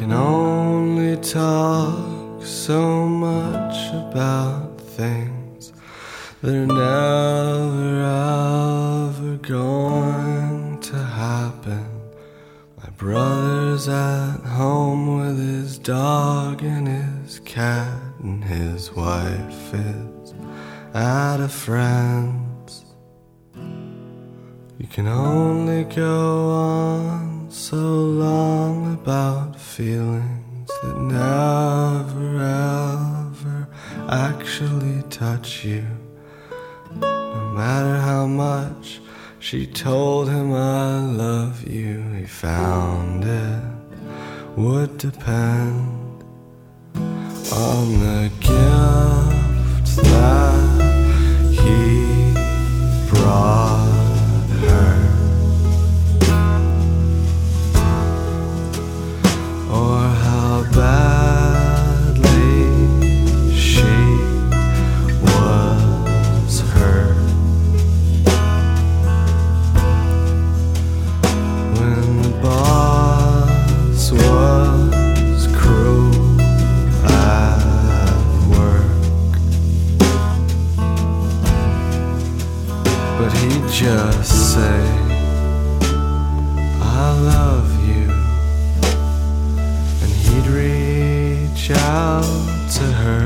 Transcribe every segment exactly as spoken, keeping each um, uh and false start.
can only talk so much about things that are never ever going to happen. My brother's at home with his dog and his cat, and his wife is at a friend's. You can only go on so long about feelings that never ever actually touch you. No matter how much she told him I love you, he found it would depend on the gift that he brought her, or how badly she was hurt when the boss was cruel at work. But he'd just say, I love you, and he'd reach out to her.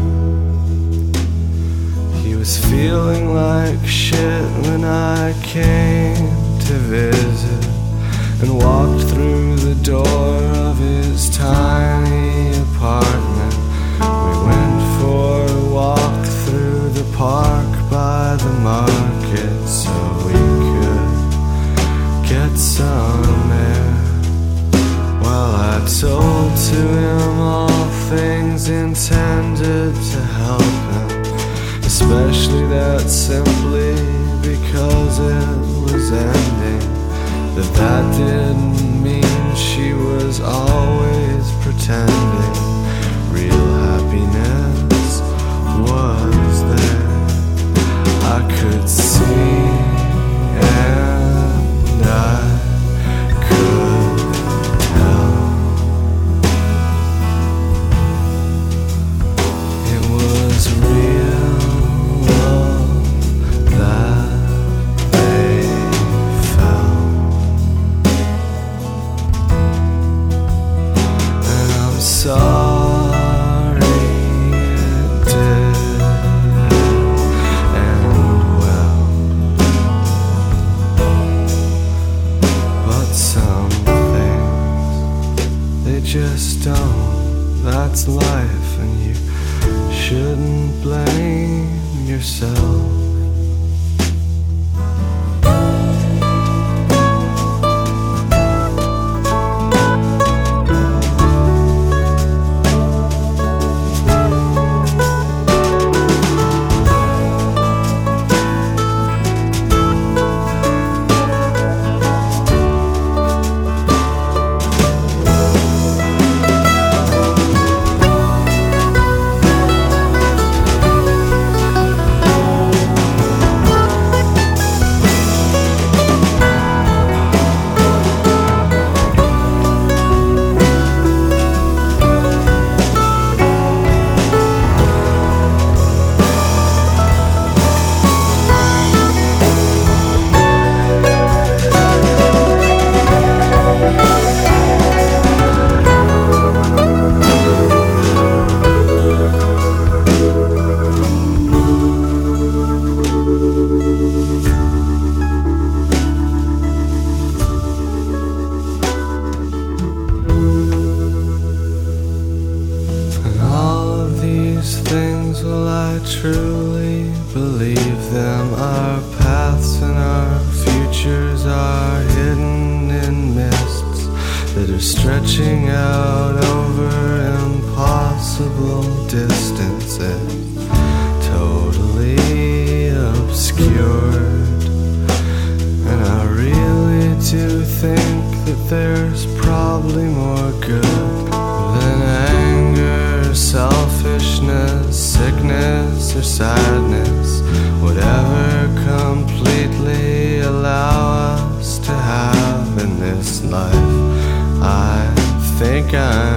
He was feeling like shit when I came to visit and walked through the door of his tiny apartment. We went for a walk through the park by the market so we could get some air, while I told to him all things intended to help him, especially that simply because it was ending, that that didn't mean she was always pretending. Real happiness was there, I could see, and I could tell. It was real love that they felt, and I'm sorry it did end well. But some things, they just don't. That's life, and you shouldn't blame yourself. Things, will I truly believe them? Our paths and our futures are hidden in mists that are stretching out over impossible distances, totally obscured. And I really do think that there's probably more good than anger, selfishness, sickness, or sadness, whatever completely allow us to have in this life. I think I'm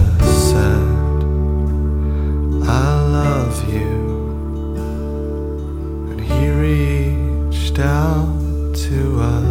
just said, I love you. And he reached out to us.